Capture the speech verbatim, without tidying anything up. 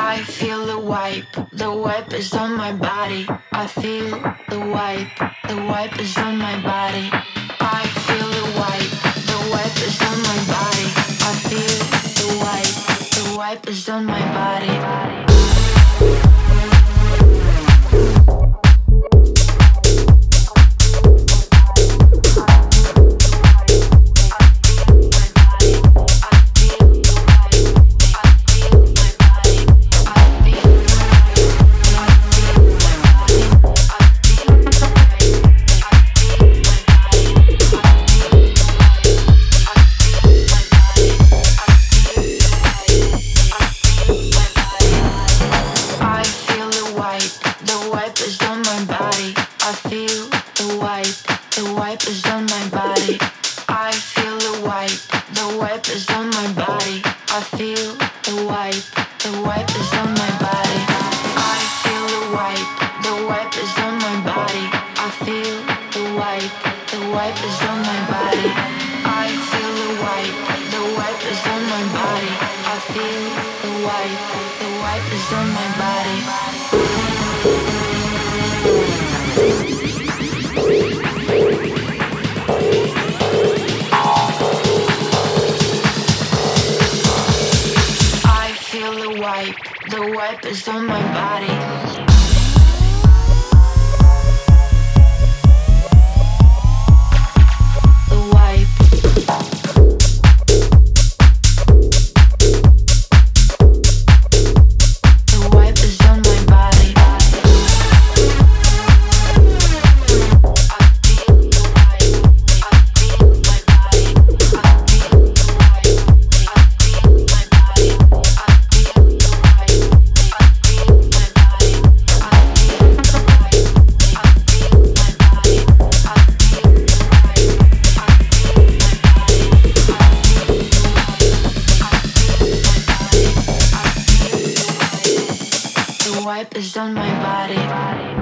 I feel the wipe, the wipe is on my body. I feel the wipe, the wipe is on my body. I feel the wipe, the wipe is on my body. I feel the wipe, the wipe is on my body. The wipe is on my body. Wipe is on my body.